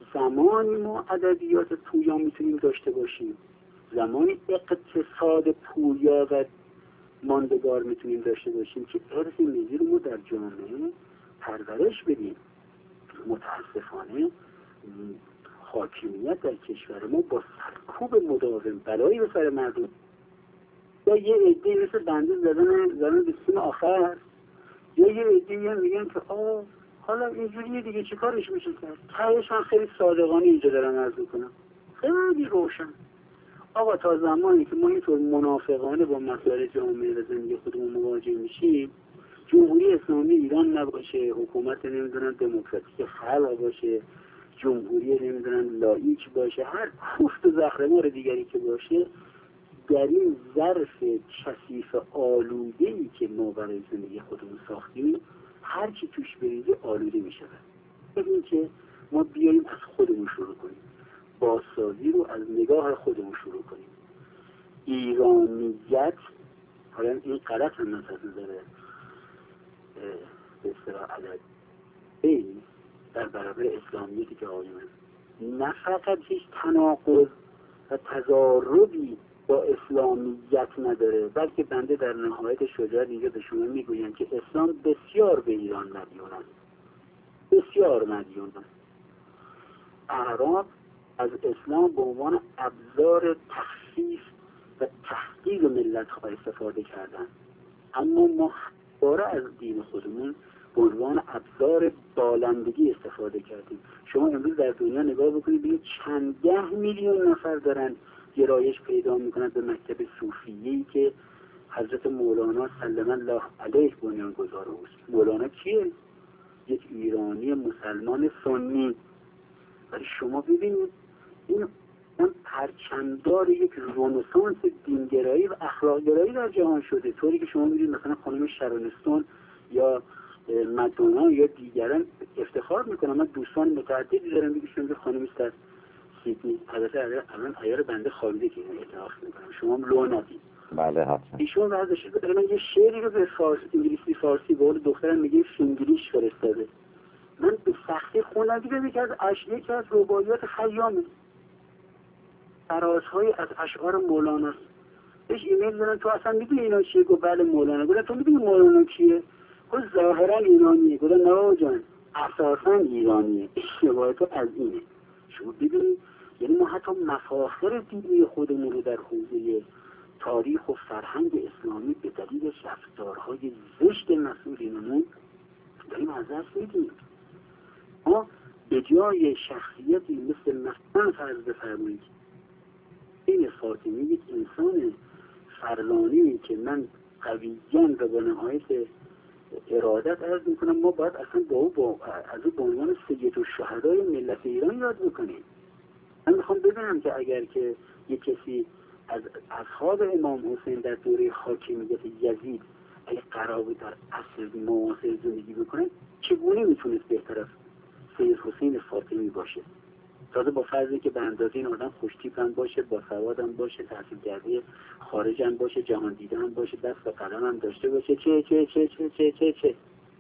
زمانی ما ادبیات پویا میتونیم داشته باشیم، زمانی اقتصاد پویا و ماندگار میتونیم داشته باشیم که ارث ملی رو ما در جامعه پرورش بدیم. متاسفانه حاکمیت در کشور ما با سرکوب مداوم بلایی به سر مردم، یا یه عده مثل بنده زدن به سیم آخر، یا یه عده میگن که حالا اینجوریه دیگه چی کارش میشه کرد. تهش من خیلی صادقانه اینجا دارم عرض میکنم، خیلی روشن. آقا تا زمانی که ما اینطور منافقانه با مسائل جامعه و زندگی خودمون مواجه میشیم، جمهوری اسلامی ایران نباشه، حکومت نمیدونن دموکراتیک خلق باشه، جمهوری نمیدونن لاییک باشه، هر کوفت و زهرمار دیگری که باشه، در این ظرف کثیف آلوده‌ای که ما برای زندگی خودمون ساختیم، هر چی توش بریزه آلوده میشه. ببین که ما بیاییم از خودمون شروع کنیم، بازسازی رو از نگاه خودمون شروع کنیم. ایرانیت، حالا این غلط هم از نظر به اصطلاح ادبی در برابر اسلامیتی که آقایون، نه فقط هیچ تناقض و تضاربی با اسلامیت نداره، بلکه بنده در نهایت شجاعت اینجا به شما میگویم که اسلام بسیار به ایران مدیون است، بسیار مدیون است. اعراب از اسلام به عنوان ابزار تخفیف و تحقیر ملت‌ها استفاده کردن، اما ما باره از دین خودمون به عنوان ابزار بالندگی استفاده کردیم. شما امروز در دنیا نگاه بکنید، ببینید چند 10 میلیون نفر دارن گرایش پیدا میکنن به مکتب صوفیه‌ای که حضرت مولانا سلم الله علیه بنیانگذار اوست. مولانا کیه؟ یک ایرانی مسلمان سنی. ولی شما ببینید این پرچمدار یک رنسانس دینگرایی و اخلاقگرایی در جهان شده، طوری که شما می‌بینید مثلا خانم شرونستون یا مدونا یا دیگران افتخار میکنن. من دوستان متعددی دارم میگم که خانمی است از سیدنی، البته الان عیار بنده خالده که این اعتراف میکنم، شما هم لو ندید. بله حتما. ایشون ورزشی بده من یه شعری رو به فارسی انگلیسی فارسی به قول دخترم میگه فینگلیش فرستاده. من به سختی خوندم دیگه، یکی از رباعیات خیامه، فرازهای از اشعار مولانا. بهش ایمیل دادن تو اصلا میدونی اینا چیه؟ گفت بله مولانا. گفتم تو میدونی مولانا کیه؟ گفت ظاهرا ایرانیه. گفتم نه جان، اساسا ایرانیه. روایت از اینه. شما ببینید، یعنی ما حتی مفاخر دینی خودمون رو در حوزه تاریخ و فرهنگ اسلامی به دلیل رفتارهای زشت مسئولینمون داریم از دست میدیم. ما به جای شخصیتی مثل مثلا فرض بفرمایید این فاطمی، یک انسان فرلانی که من قویاً و با نهایت ارادت عرض میکنم، ما باید اصلا از او به عنوان سید الشهدای ملت ایران یاد بکنیم. من میخوام ببینم که اگر که یک کسی از اصحاب امام حسین در دوره حاکمیت یزید اگه قرار بود در عصر معاصر زندگی بکنه، چگونه میتونست بهتر از سید حسین فاطمی باشه؟ تازه با فرضی که به اندازه این آدم خوشتیپ هم باشه، با سواد هم باشه، تحصیل کرده خارج هم باشه، جهان دیده هم باشه، دست و قلم هم داشته باشه، چه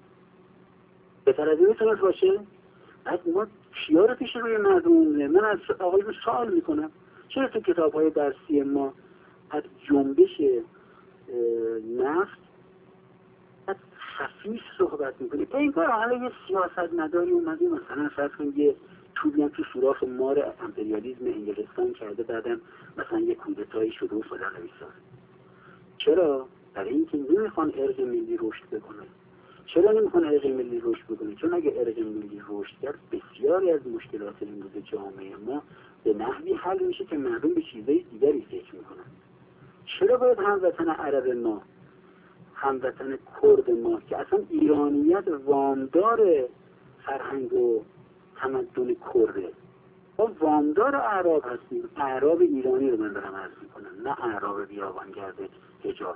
بهتر از این میتونست باشه؟ بعد ما کیا رو پیش روی مردم؟ من از آقایون سوال میکنم چرا تو کتاب‌های درسی ما از جنبش نفت از خفیف صحبت میکنیم؟ این کار حالا یه سیاست مداری اومده مثلا فرض کنید یه توبی هم تو سوراخ مار امپریالیسم انگلستان کرده، بعدم مثلا یه کودتایی شده و فلان نویسان. چرا؟ برای اینکه نمیخوان ارق ملی رشد بکنه. چرا نمیخوان ارق ملی رشد بکنه؟ چون اگه ارق ملی رشد کرد، بسیاری از مشکلات امروز جامعه ما به نحوی حل میشه که مردم به چیزای دیگری فکر میکنن. چرا باید هموطن عرب ما، هموطن کرد ما که اصلا ایرانیت وامدار فرهنگ و تمدن کرده، ما وامدار اعراب هستیم. اعراب ایرانی رو من دارم عرض میکنم، نه اعراب بیابانگرد حجاز.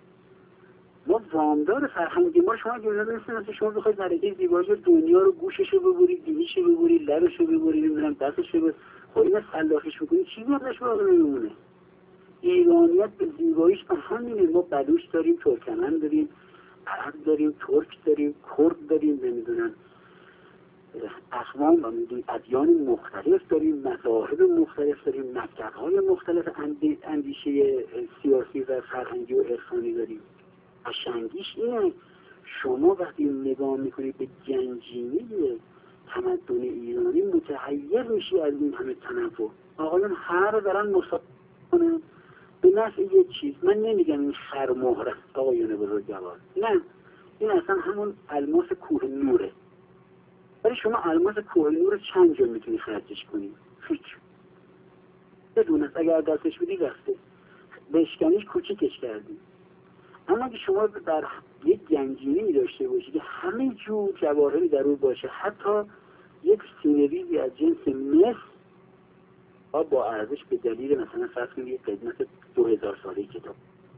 ما وامدار فرهنگی ما. شما اگه مثلا شما بخواید ملکه زیبایی دنیا رو گوششو ببرید، دیویشو ببرید، لبشو ببرید، نمیدونم دستشو ببرید، خب اینا سلاخیش بکنید چیزی ازش باقی نمیمونه. ایرانیت به زیباییش به همینه. ما بلوچ داریم، ترکمن داریم، عرب داریم، ترک داریم، کرد داریم، نمیدونم اقوام و ادیان مختلف داریم، مذاهب مختلف داریم، مکتب‌های مختلف اندیشه سیاسی و فرهنگی و عرفانی داریم. قشنگیش اینه شما وقتی نگاه میکنید به گنجینه تمدن ایرانی متحیر میشی از این همه تنوع. آقایان هر رو دارن مسابقه کنن به نفع یک چیز. من نمیگم این خرمهره آقایان بزرگوار، نه، این اصلا همون الماس کوه نوره. ولی شما الماس کوه نور چند جا میتونی خرجش کنی؟ هیچ. بدون است اگر دستش بدی رفته، بشکنیش کوچیکش کردی. اما اگه شما در یک گنجینه‌ای داشته باشی که همه جور جواهری در اون باشه، حتی یک سینه‌ریزی از جنس مس با ارزش به دلیل مثلا فرض کنید یک قدمت 2000 ساله کتاب،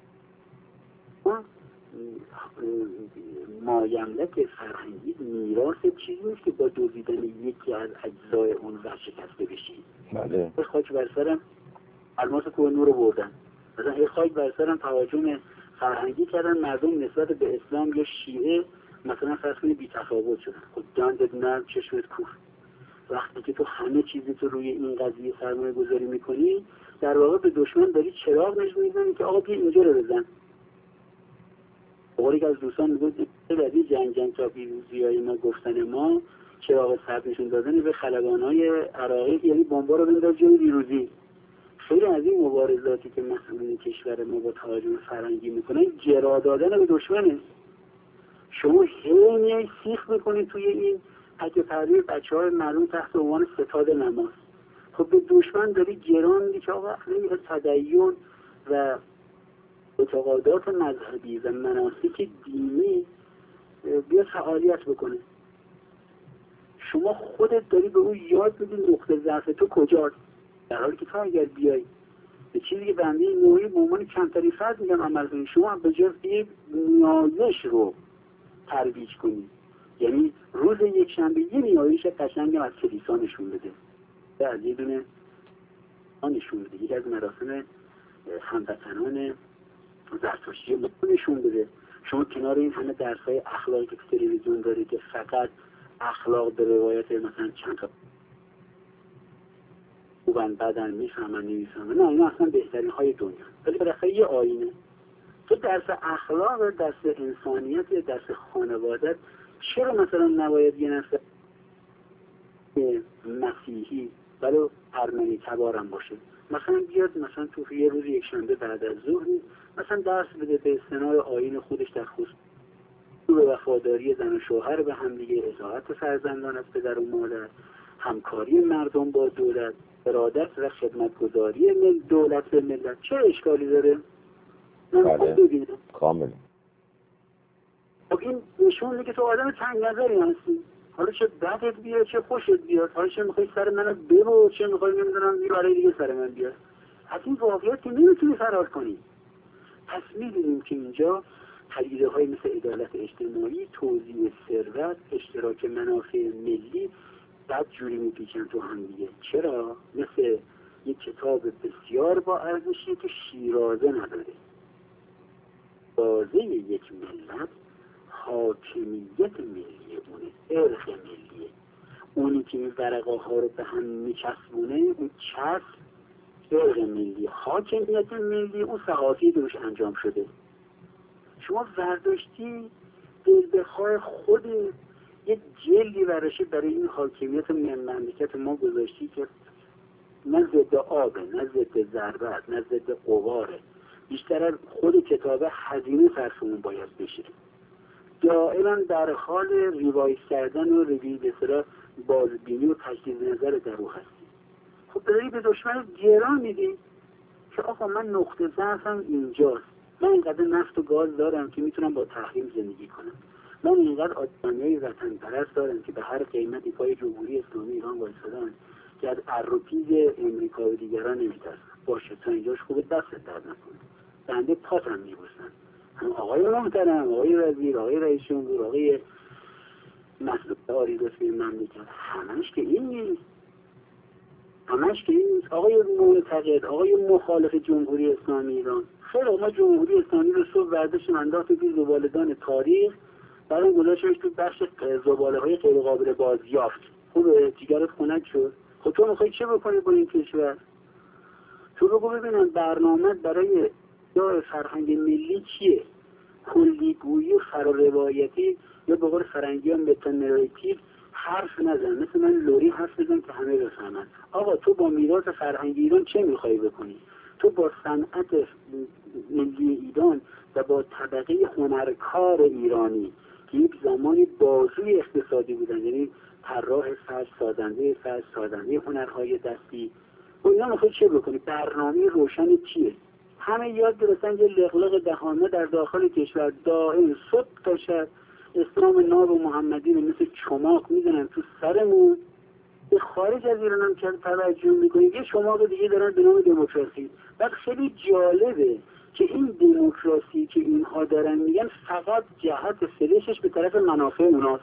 مایملک فرهنگی میراث چیزی نیست که با دوزیدن یکی از اجزای اون ورشکسته بشی. بله. خاک بر سرم الماس کوه نور رو بردن، مثلا خاک بر سرم تهاجم فرهنگی کردن، مردم نسبت به اسلام یا شیعه مثلا فرض کنید بی تفاوت شدن. خود دندت نرم چشمت کور. وقتی که تو همه چیزی تو روی این قضیه سرمایه گذاری میکنی، در واقع به دشمن داری چراغ نشون میدن که آقا بیا اینجا رو بزن. بقولی که از دوستان میگوید بعدی جنگ تا پیروزی‌های ما گفتن ما چراغ سبز نشون دادن به خلبان‌های عراقی، یعنی بمبا رو بنداز جای پیروزی. خیلی از این مبارزاتی که مسئولین کشور ما با تهاجم فرهنگی میکنن جرا دادن به دشمنه. شما هی سیخ میکنید توی این تکه پرده بچه‌های مردم تحت عنوان ستاد نماز. خب به دشمن داری گران میدی که آقا اصلا تدین و اعتقادات مذهبی و مناسک دینی بیا فعالیت بکنه. شما خودت داری به اون یاد میدی نقطه ضعف تو کجاست، در حالی که تو اگر بیای به چیزی که بنده نوعی به عنوان کمترین فرد میگم عمل کنی، شما به جز یک نیایش رو ترویج کنی. یعنی روز یک شنبه یه نیایش قشنگم از کلیسا نشون بده، از یه دونه نشون بده، یکی از مراسم هموطنان زرتشتی نشون بده. شما کنار این همه درس‌های اخلاقی که تلویزیون داره که فقط اخلاق به روایت مثلا چند تا خوبن بدن میفهمن نمیفهمن، نه اینا اصلا بهترین های دنیا، ولی بالاخره یه آینه. تو درس اخلاق، درس انسانیت، درس خانوادت، چرا مثلا نباید یه نفر مسیحی ولو ارمنی تبارم باشه مثلا بیاد مثلا تو یه روز یک شنبه بعد از ظهر مثلا درس بده به استناد آیین خودش در خصوص وفاداری زن و شوهر به هم دیگه، اطاعت فرزندان از پدر و مادر، همکاری مردم با دولت، ارادت و خدمتگزاری دولت به ملت. چه اشکالی داره؟ بله کامل. خب این نشون میده که تو آدم تنگ نظری هستی. حالا چه بدت بیاد چه خوشت بیاد، حالا چه میخوای سر منو ببر، چه میخوای نمیدونم یه برای دیگه سر من بیاد، از این واقعیت که نمیتونی فرار کنی. پس میدونیم که اینجا پدیده های مثل عدالت اجتماعی، توزیع ثروت، اشتراک منافع ملی بعد جوری میپیچن تو هم دیگه. چرا؟ مثل یک کتاب بسیار با ارزشی که شیرازه نداره. بازه یک ملت حاکمیت ملی اونه، ارخ ملیه. اونی که این ورقه ها رو به هم میچسبونه، اون چسب ارخ ملی، حاکمیت ملی اون صحافی دروش انجام شده. شما ورداشتی بخواه خود یک جلدی ورشی برای این حاکمیت مملکت ما گذاشتی که نه ضد آبه، نه ضد ضربت، نه ضد قواره، بیشتر از خود کتاب هزینه صرفمون باید بشه. دائما در حال ریوایز کردن و بسرا بازبینی و تجدید نظر در او هستی. خب داری به دشمن گران میدی که آقا من نقطه ضعفم اینجاست، من اینقدر نفت و گاز دارم که میتونم با تحریم زندگی کنم، من اینقدر آدمای وطن پرست دارم که به هر قیمتی پای جمهوری اسلامی ایران وایسادن که از اروپیز امریکا و دیگران نمیترسن. باشه تا اینجاش خوبه، دستت درد نکنه، بنده پاتم میبوسن. هم آقای محترم، آقای وزیر، آقای رئیس جمهور، آقای مسئول رسمی مملکت، همش که این نیست، همش که این نیست. آقای معتقد، آقای مخالف جمهوری اسلامی ایران، خیلی ما جمهوری اسلامی رو صبح ورداشتیم انداخت توی زباله‌دان تاریخ، بعدم گذاشتمش تو بخش زباله‌های غیر قابل بازیافت. خوبه جیگرت خنک شد. خب تو میخوای چه بکنی با این کشور؟ تو بگو ببینم برنامه برای دار فرهنگ ملی چیه؟ کلیگویی فراروایتی یا به قول فرنگی ها متانراتیو حرف نزن، مثل من لوری حرف بزن که همه بفهمن. آقا تو با میراث فرهنگی ایران چه میخوای بکنی؟ تو با صنعت ملی ایران و با طبقه هنرکار ایرانی که یک زمانی بازوی اقتصادی بودن، یعنی طراح ساز، سازنده هنرهای دستی، و اینا میخوای چه بکنی؟ برنامه روشن چیه؟ همه یاد گرفتن یه لغلق دهانه در داخل کشور دائم صبح تا شب اسلام ناب و محمدی رو مثل چماق میزنن تو سرمون. به خارج از ایران هم که توجه میکنید یه چماق دیگه دارن به نام دموکراسی. بعد خیلی جالبه که این دموکراسی که اینها دارن میگن فقط جهت سرشش به طرف منافع اوناست.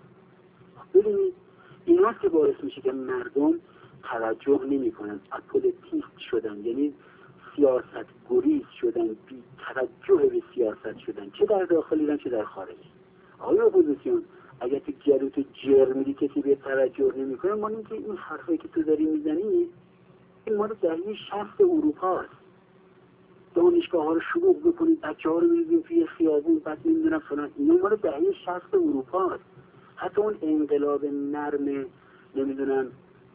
ببینید ایناست که باعث میشه که مردم توجه نمیکنن، اپولیتیست شدن، یعنی سیاست گریز شدن، بی توجه به سیاست شدن، چه در داخل ایران چه در خارج. آیا اپوزیسیون اگر تو گلوت جر میدی کسی به توجه نمیکنه، ما اینکه این حرفایی که تو داری میزنی این مال دهه 60 اروپا است. دانشگاه ها رو شلوغ بکنید، بچه ها رو می‌ریزیم توی خیابون، بعد نمیدونم فلان، اینا مال دهه 60 اروپا است. حتی اون انقلاب نرم نمیدونم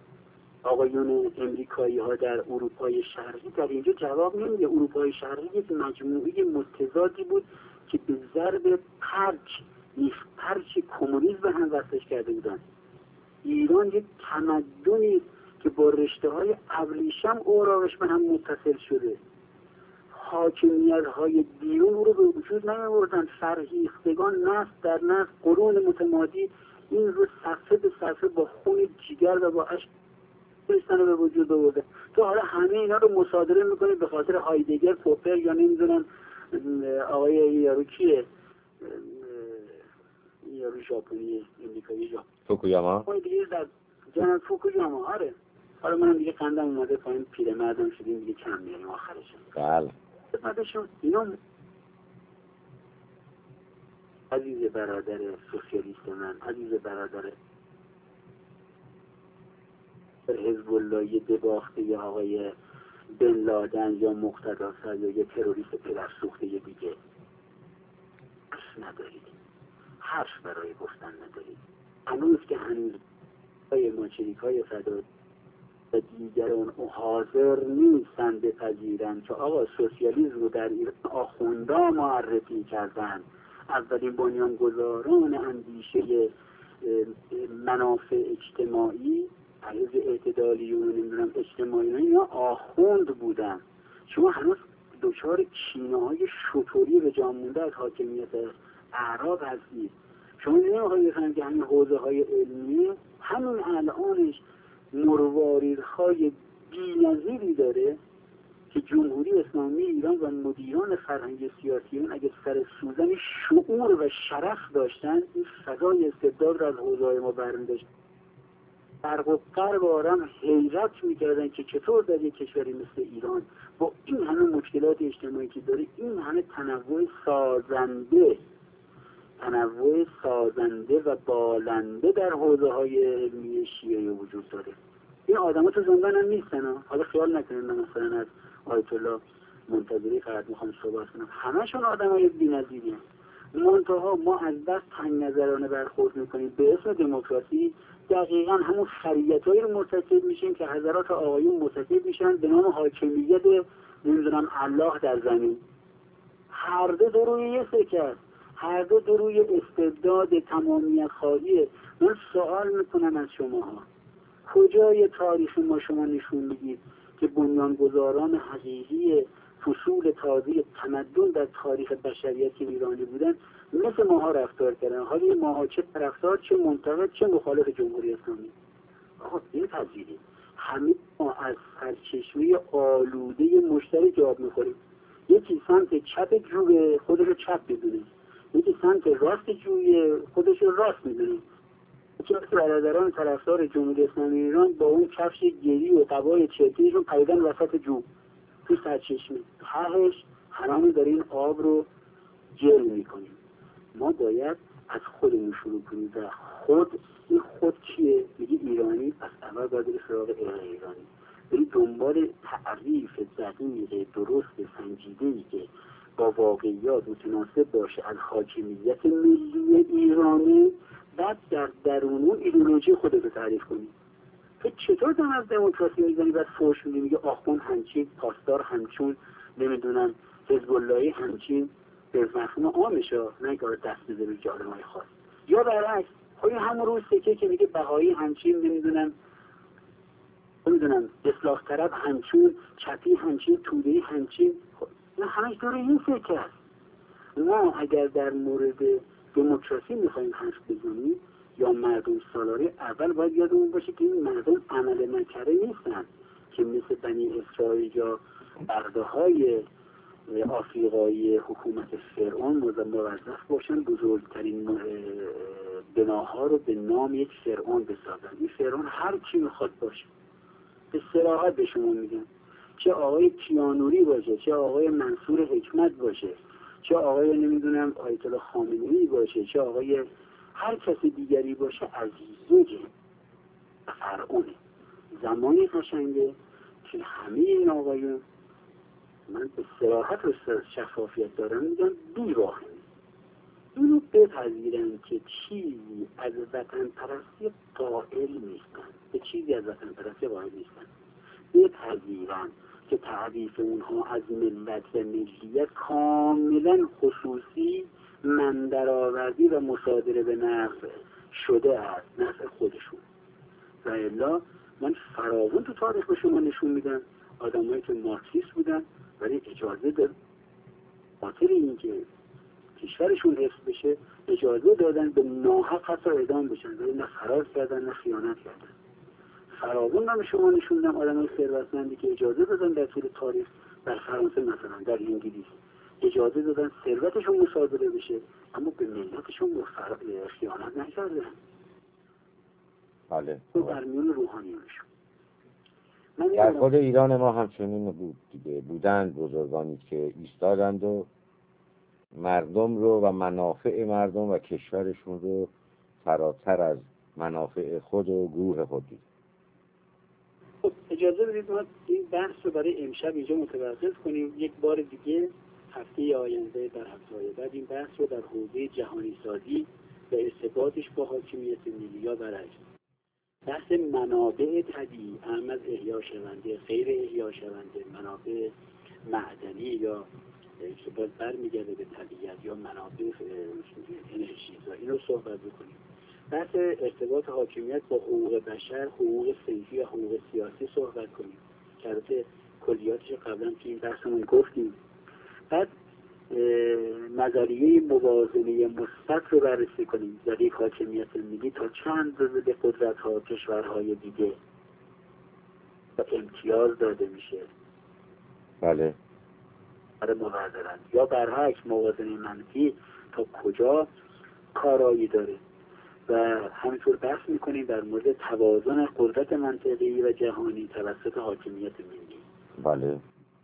آقایون امریکایی ها در اروپای شرقی در اینجا جواب نمیده. اروپای شرقی یک مجموعه متضادی بود که به ضرب پرچ کمونیسم به هم وصلش کرده بودن. ایران یک تمدنی که با رشته های ابریشم اوراقش به هم متصل شده. حاکمیت های بیرون او رو به وجود نیاوردن. فرهیختگان نسل در نسل قرون متمادی این رو صفحه به صفحه با خون جیگر و با اشک رو به وجود آورده. تو حالا همه اینا رو مصادره میکنی به خاطر هایدگر، پوپر یا نمیدونم آقای یارو کیه، یارو ژاپنی امریکایی فوکویاما دیگه در جناب فوکویاما. آره حالا منم دیگه قندم اومده پایین، پیرمردم شدیم دیگه، کم میاریم آخرش. بله بعدشون اینا عزیز برادر سوسیالیست من، عزیز برادر حزب اللهی دباخته یا آقای بن لادن یا مقتدی یا یه تروریست پدرسوخته دیگه، حرف ندارید، حرف برای گفتن ندارید. هنوز که هنوز ماچریکای فدا و دیگران حاضر نیستن بپذیرن که آقا سوسیالیسم رو در ایران آخوندا معرفی کردن، اولین بنیانگذاران اندیشه منافع اجتماعی، حزب اعتدالیون نمیدونم اجتماعی اینا آخوند بودن. شما هنوز دچار کینه‌های شطوری به جا مونده از حاکمیت اعراب هستید. شما نمیخواید بفهمید که همین حوزه‌های علمی همین الانش مرواریدهای بی‌نظیری داره که جمهوری اسلامی ایران و مدیران فرهنگ سیاسیون اگه سر سوزن شعور و شرف داشتن این فضای استبداد را از حوزه‌های ما برمی‌داشتن. برق و غرب آرام حیرت میکردن که چطور در یک کشوری مثل ایران با این همه مشکلات اجتماعی که داره این همه تنوع سازنده و بالنده در حوزه های علمی شیعه وجود داره. این آدم تو زندان هم نیستن. حالا خیال نکنید من مثلا از آیت الله منتظری فقط میخوام صحبت کنم، همشون آدم های بی‌نظیری هستن. منتها ما از دست تنگ نظرانه برخورد میکنیم به اسم دموکراسی، دقیقا همون خریتایی رو مرتکب میشیم که حضرات آقایون مرتکب میشن به نام حاکمیت نمیدونم الله در زمین. هر دو روی یه سکه است، هر دو روی استبداد تمامیت خواهیه. من سوال میکنم از شماها، کجای تاریخ ما شما نشون میدید که بنیانگذاران حقیقی فصول تازه تمدن در تاریخ بشریت که ایرانی بودن مثل ماها رفتار کردن؟ حالا ماها چه طرفدار چه منتقد چه مخالف جمهوری اسلامی. آقا این پذیرید همه ما از سرچشمه آلوده مشترک آب میخوریم. یکی سمت چپ جوی خودش رو چپ بدونه، یکی سمت راست جوی خودش رو راست میدونه. یکی از برادران طرفدار جمهوری اسلامی ایران با اون کفش گری و قبای چرکیشون پریدن وسط جو تو سرچشمه، تهش هممون داریم آب رو جل میکنیم. ما باید از خودمون شروع کنیم و این خود کیه؟ میگه ایرانی، پس اول باید بری سراغ ایرانی، بری دنبال تعریف دقیق درست سنجیده‌ای که با واقعیات متناسب باشه از حاکمیت ملی ایرانی، بعد در درون اون ایدئولوژی خودت رو تعریف کنی. تو چطور دم از دموکراسی میزنی بعد فوش میدی، میگه آخوند همچین، پاسدار همچون، نمیدونم حزب اللهی همچین، به مفهوم عامشه، نه اینکه دست بده به جالمای خاص. یا برعکس، خب همون روز سکه که میگه بهایی همچین، نمیدونم اصلاح طلب همچون، چپی همچین، توده‌ای همچین، خب نه همش دور این سکه است. ما اگر در مورد دموکراسی میخوایم حرف بزنیم یا مردم سالاری، اول باید یادمون باشه که این مردم عمل نکره نیستن که مثل بنی اسرائیل یا برده‌های آفریقایی حکومت فرعون موظف باشن بزرگترین بناها رو به نام یک فرعون بسازن. این فرعون هر کی میخواد باشه، به صراحت به شما میگم، چه آقای کیانوری باشه، چه آقای منصور حکمت باشه، چه آقای نمیدونم آیت الله خامنه‌ای باشه، چه آقای هر کسی دیگری باشه، از یک فرعونه. زمانی قشنگه که همه این آقایون، من به صراحت و شفافیت دارم میگم، بیراهن اینو بپذیرن که چیزی از وطن پرستی قائل نیستن، به چیزی از وطن پرستی قائل نیستن، بپذیرن که تعریف اونها از ملت و ملیت کاملا خصوصی، مندرآوردی و مصادره به نفع شده است، نفع خودشون. و الا من فراوان تو تاریخ به شما نشون میدم آدمایی که مارکسیست بودن ولی اجازه داد خاطر اینکه کشورشون حفظ بشه اجازه دادن به ناحق حتی اعدام بشن، ولی نه فرار کردن نه خیانت کردن. فراوان من به شما نشوندم آدمای ثروتمندی که اجازه دادن در طول تاریخ، در فرانسه مثلا، در انگلیس اجازه دادن ثروتشون مصادره بشه اما به ملتشون خیانت نکردن. بله. تو در میون روحانیونشون. در خود ایران ما همچنین بود دیگه، بودند بزرگانی که ایستادند و مردم رو و منافع مردم و کشورشون رو فراتر از منافع خود و گروه خود دید. خب اجازه بدید ما این بحث رو برای امشب اینجا متوقف کنیم. یک بار دیگه هفته آینده، در هفته بعد، این بحث رو در حوزه جهانی سازی و ارتباطش با حاکمیت ملی یا برعکس، بحث منابع طبیعی، اهم از احیا شونده، غیر احیا شونده، منابع معدنی یا که باز برمیگرده به طبیعت یا منابع انرژی، و این رو صحبت بکنیم. بحث ارتباط حاکمیت با حقوق بشر، حقوق صنفی و حقوق سیاسی صحبت کنیم که البته کلیاتش قبلا توی این بحثمون گفتیم. بعد نظریه موازنه مثبت رو بررسی کنیم در یک حاکمیت ملی تا چند اندازه به قدرت‌ها کشورهای دیگه و امتیاز داده میشه. بله. برای مبادرت یا برعکس موازنه منفی تا کجا کارایی داره و همینطور بحث میکنیم در مورد توازن قدرت منطقه‌ای و جهانی توسط حاکمیت ملی. بله.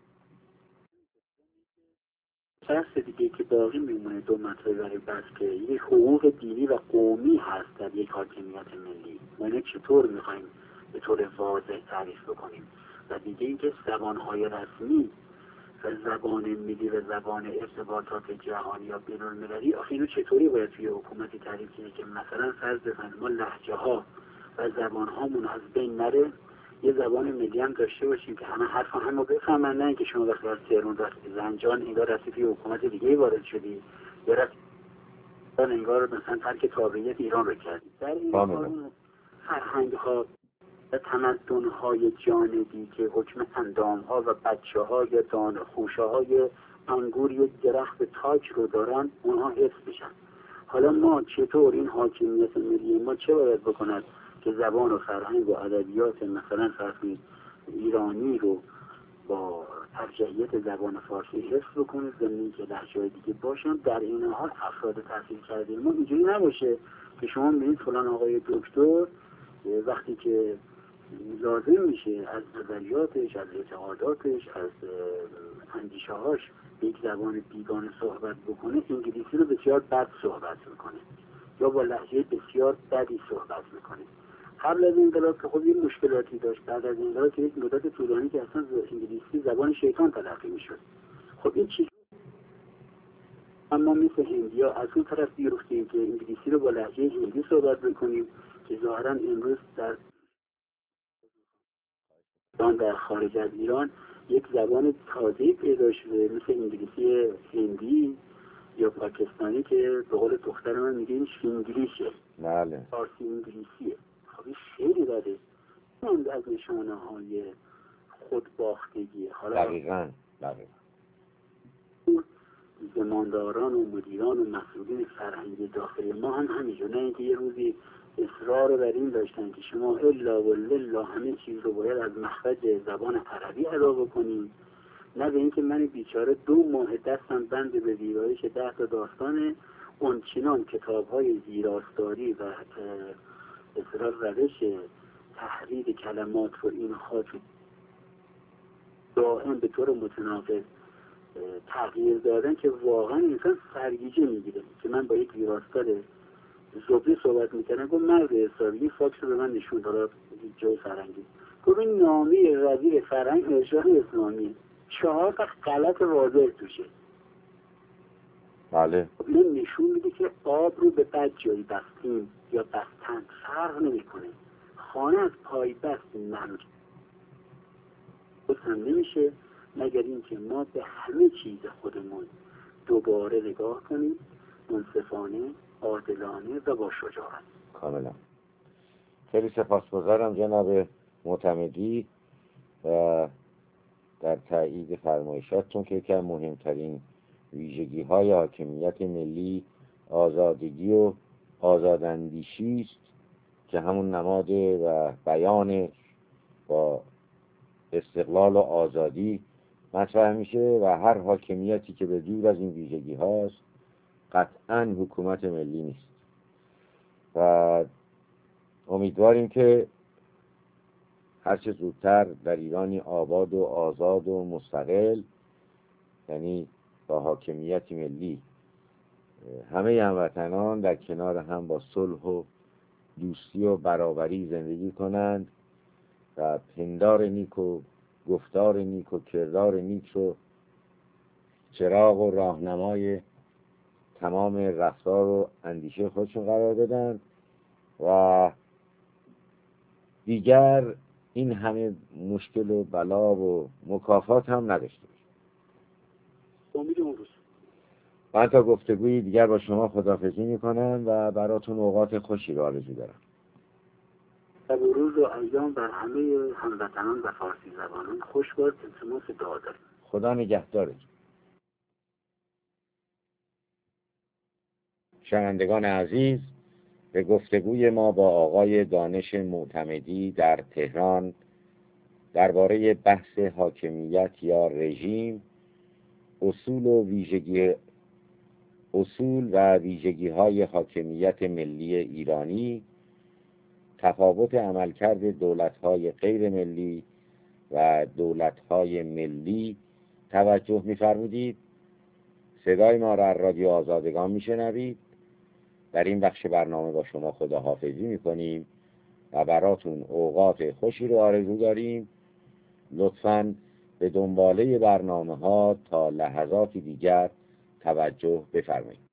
بحث دیگه که باقی میمونه دو مطلب برای بحث که یک حقوق دینی و قومی هست در یک حاکمیت ملی، ما اینو چطور میخوایم به طور واضح تعریف بکنیم، و دیگه اینکه زبانهای رسمی و زبان ملی و زبان ارتباطات جهانی یا بین‌المللی، آخه اینو چطوری باید توی حکومتی تعریف کنیم که مثلا فرض بزنیم ما لهجه ها و زبان هامون از بین نره، یه زبان ملی هم داشته باشیم که همه حرف همو بفهمن، نه اینکه شما وقتی از تهران رفتی زنجان انگار رفتی توی حکومت دیگه وارد شدی یا رفتی انگار مثلا ترک تابعیت ایران رو کردی. در این حال فرهنگ ها و تمدن های جانبی که حکم اندام ها و بچه های دانه خوشه های انگور یک درخت تاک رو دارن، اونها حفظ بشن. حالا ما چطور این حاکمیت ملی ما چه باید بکند که زبان و فرهنگ و ادبیات مثلا فرهنگ ایرانی رو با ترجیحیت زبان فارسی حفظ بکنه، زمین که لهجه‌های دیگه باشن، در این حال افراد تحصیل کرده ما اینجوری نباشه که شما میبینید فلان آقای دکتر وقتی که لازم میشه از نظریاتش، از اعتقاداتش، از اندیشه هاش به یک زبان بیگانه صحبت بکنه، انگلیسی رو بسیار بد صحبت میکنه. یا با لهجه بسیار بدی صحبت میکنه. قبل از انقلاب که خب یه مشکلاتی داشت، بعد از انقلاب که یک مدت طولانی که اصلا انگلیسی زبان شیطان تلقی میشد. خب این چیز اما مثل هندی ها از اون طرف بیفتیم که انگلیسی رو با لهجه هندی صحبت بکنیم که ظاهرا امروز در خارج از ایران یک زبان تازه‌ای پیدا شده مثل انگلیسی هندی یا پاکستانی که به قول دختر من میگه این شینگلیشه، بله، فارسی انگلیسیه. خب این خیلی بده. این از نشانه های خودباختگیه. حالا دقیقاً زمانداران و مدیران و مسئولین فرهنگی داخلی ما هم همینجور، نه اینکه یه روزی اصرار بر این داشتن که شما الا و لله همه چیز رو باید از مخرج زبان عربی ادا بکنیم، نه به اینکه من بیچاره 2 ماه دستم بند به ویرایش 10 تا داستان اونچنان کتاب‌های زیراستاری و اصرار روش تحریر کلمات رو این خاط دائم به طور متناقض تغییر دادن که واقعا انسان سرگیجه میگیره. که من با یک ویراستار زبری صحبت میکردم، گفت مرد حسابی فاکس رو به من نشون داد جای فرنگی، گفت این نامی وزیر فرهنگ ارشاد اسلامی 4 تا غلط واضح توشه. بله، این نشون میده که آب رو به بد جایی بستیم یا بستن فرق نمیکنه. خانه از پای بست نمک هم نمیشه مگر اینکه ما به همه چیز خودمون دوباره نگاه کنیم، منصفانه، عادلانه و با شجاعت. کاملا. خیلی سپاسگزارم جناب معتمدی و در تایید فرمایشاتتون که یکی از مهمترین ویژگی‌های حاکمیت ملی آزادگی و آزاداندیشی است که همون نماد و بیان با استقلال و آزادی مطرح میشه و هر حاکمیتی که به دور از این ویژگی هاست قطعاً حکومت ملی نیست و امیدواریم که هرچه زودتر در ایرانی آباد و آزاد و مستقل، یعنی با حاکمیت ملی، همه هموطنان در کنار هم با صلح و دوستی و برابری زندگی کنند و پندار نیک و گفتار نیک و کردار نیک رو چراغ و راهنمای تمام رفتار و اندیشه خودشون قرار بدن و دیگر این همه مشکل و بلا و مکافات هم نداشته باشه. امید اون روز. من تا گفتگوی دیگر با شما خداحافظی میکنم و براتون اوقات خوشی رو آرزو دارم. و روز و ایام بر همه هموطنان و فارسی زبانان خوش باد. التماس دعا داریم. خدا نگهدارت. شنوندگان عزیز، به گفتگوی ما با آقای دانش معتمدی در تهران درباره بحث حاکمیت یا رژیم، اصول و ویژگی‌های حاکمیت ملی ایرانی، تفاوت عملکرد دولت‌های غیر ملی و دولت‌های ملی توجه می‌فرمودید. صدای ما را از رادیو آزادگان می‌شنوید. در این بخش برنامه با شما خداحافظی می‌کنیم و براتون اوقات خوشی رو آرزو داریم. لطفاً به دنباله برنامه‌ها تا لحظاتی دیگر توجه بفرمایید.